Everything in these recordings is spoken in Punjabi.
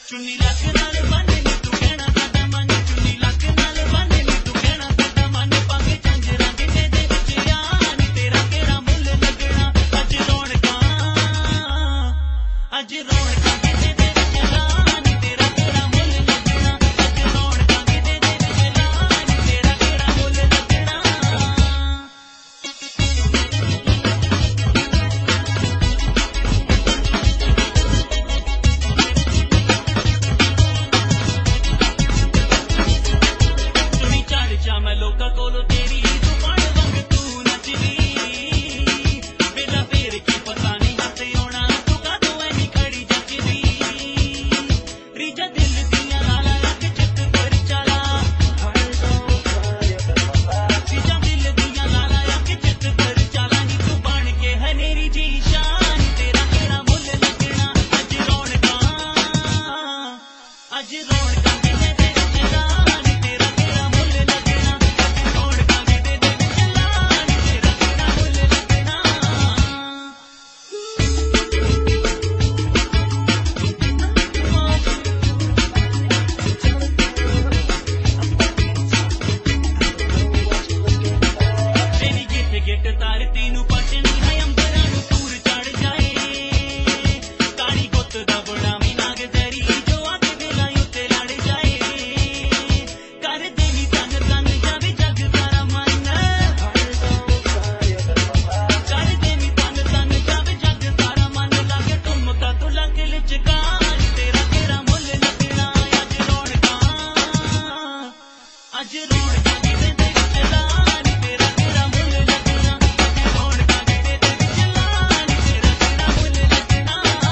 ਚੁੰਨੀ ਲੱਕ ਨਾਲ ਬੰਨ ਨੀ ਤੂੰ ਕਹਿਣਾ ਸਾਡਾ ਮਨ ਚੁੰਨੀ ਲੱਕ ਨਾਲ ਬੰਨ ਨੀ ਤੂੰ ਕਹਿਣਾ ਸਾਡਾ ਮਨ ਪੱਗ ਝੰਜਰਾਂ ਗਿੱਟੇ ਦੇ ਵਿੱਚ ਆ ਨੀ ਤੇਰਾ ਕਿਹੜਾ ਮੁੱਲ ਲੱਗਣਾ ਅੱਜ ਰੌਣਕਾਂ ਗਿੱਟੇ ਦੇ ਵਿੱਚ ਲਾ ਨੀ ਤੇਰਾ ਕਿਹੜਾ ਮੁੱਲ ਲੱਗਣਾ ਅੱਜ ਰੌਣਕਾਂ ਗਿੱਟੇ ਦੇ ਵਿੱਚ ਲਾ ਨੀ ਤੇਰਾ ਕਿਹੜਾ ਮੁੱਲ ਲੱਗਣਾ ਮੈਂ ਲੋਕਾਂ ਕੋਲੋਂ ਤੇਰੀ ਜ਼ੁਬਾਨ ਵਾਂਗ ਤੂੰ ਨੱਚਦੀ ਵੇਲਾ ਫੇਰ ਕੀ ਪਤਾ ਨਹੀਂ ਹੱਥ ਆਉਣਾ ਤੂੰ ਕਾਹਤੋਂ ਐਨੀ ਖੜੀ ਜੱਚਦੀ ਰੀਝਾਂ ਦਿਲ ਦੀਆਂ ਲਾਲਾ ਲੱਗ ਚਿੱਤ ਕਰ ਚਾਲਾ ਰੀਝਾਂ ਦਿਲ ਦੀਆਂ ਲਾਲਾ ਲੱਗ ਚਿੱਤ ਕਰ ਚਾਲਾ ਨੀ ਤੂੰ ਬਣ ਕੇ ਹਨੇਰੀ ਜੀ ਸ਼ਾਨ ਤੇਰਾ ਕਿਹੜਾ ਮੁੱਲ ਲੱਗਣਾ ਅੱਜ ਰੌਣਕਾਂ ਗਿੱਟੇ ਦੇ ਵਿੱਚ ਲਾ ਨੀ ਤੇਰਾ ਕਿਹੜਾ ਮੁੱਲ ਲੱਗਣਾ ਰੌਣਕਾਂ ਗਿੱਟੇ ਦੇ ਵਿੱਚ ਲਾ ਨੀ ਤੇਰਾ ਕਿਹੜਾ ਮੁੱਲ ਲੱਗਣਾ ਤੇਰੀ ਗਿੱਟ ਧਰਤੀ ਨੂੰ ਪਟਣੀ ਹੈ ਅੰਬਰਾਂ ਨੂੰ ਸੂਰ ਚੜ ਜਾਏ ਕਾਲੀ ਗੁੱਤ ਦਾ ਬੜਾ ਵੀ ਨਾਗ ਤੇਰੀ ਜੋ ਅੱਗ ਵੇਲਾ ਉੱਤੇ ਲੜ ਜਾਏ ਕਰ ਦੇਣੀ ਤਨ ਜਾਵੇ ਜੱਗ ਸਾਰਾ ਮਨ ਕਰ ਦੇਣੀ ਤਨ ਜਾਵੇ ਜੱਗ ਸਾਰਾ ਮਨ ਲੱਗੇ ਠੁਮਕਾ ਤੂੰ ਲੱਕ ਲਿਚਕਾ ਤੇਰਾ ਕਿਹੜਾ ਮੁੱਲ ਲੱਗਣਾ ਅੱਜ ਰੌਣਕਾਂ ਗਿੱਟੇ ਦੇ ਵਿੱਚ ਲਾ ਨੀ ਤੇਰਾ ਕਿਹੜਾ ਮੁੱਲ ਲੱਗਣਾ ਅੱਜ ਰੌਣਕਾਂ ਗਿੱਟੇ ਦੇ ਵਿੱਚ ਲਾ ਨੀ ਤੇਰਾ ਕਿਹੜਾ ਮੁੱਲ ਲੱਗਣਾ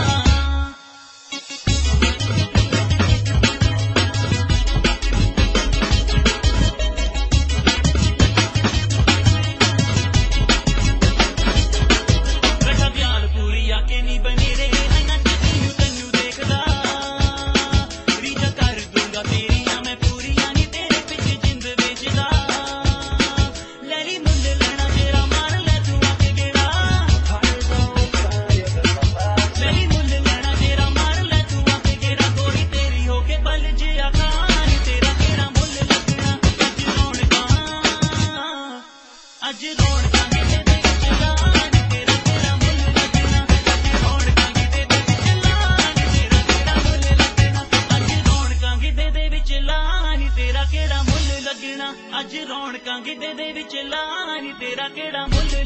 ਬੈਠਾ ਬਿਆਨ ਪੂਰੀ ਆ ਕੇ ਨੀ ਬਨੇਰੇ ਹੈ ਨੱਚਦੀ ਨੂੰ ਤੈਨੂੰ ਦੇਖਦਾ ਰੀਝਾਂ ਕਰ ਦੂੰਗਾ ਤੇਰੀਆਂ ਮੈਂ ਪੂਰੀਆਂ ਨੀ ਤੇਰੇ ਪਿੱਛੇ ਜਿੰਦ ਵੇਚਦਾ ਲੈਲੀ ਮੁੱਲ ਲੈਣਾ ਤੇਰਾ ਮਾਰ ਲੈ ਤੂੰ ਆ ਕੇ ਗੇੜਾ ਲੈਲੀ ਮੁੱਲ ਲੈਣਾ ਤੇਰਾ ਮਾਰ ਲੈ ਤੂੰ ਆ ਕੇ ਗੇੜਾ ਗੋਰੀ ਤੇਰੀ ਹੋ ਕੇ ਬਲ ਜਿਆ ਖਾਨ ਤੇਰਾ ਕਿਹੜਾ ਮੁੱਲ ਲੱਗਣਾ ਅੱਜ ਰੌਣਕਾਂ ਗਿੱਟੇ ਦੇ ਵਿੱਚ ਲਾ ਨੀ ਤੇਰਾ ਕਿਹੜਾ ਮੁੱਲ ਲੱਗਣਾ ਅੱਜ ਰੌਣਕਾਂ ਗਿੱਟੇ ਦੇ ਵਿੱਚ ਲਾ ਨੀ ਤੇਰਾ ਕਿਹੜਾ ਮੁੱਲ ਲੱਗਣਾ ਅੱਜ ਰੌਣਕਾਂ ਗਿੱਟੇ ਦੇ ਵਿੱਚ ਲਾ ਨੀ ਤੇਰਾ ਕਿਹੜਾ ਮੁੱਲ ਲੱਗਣਾ ਅੱਜ ਰੌਣਕਾਂ ਗਿੱਟੇ ਦੇ ਵਿੱਚ ਲਾ ਨੀ ਤੇਰਾ ਕਿਹੜਾ ਮੁੱਲ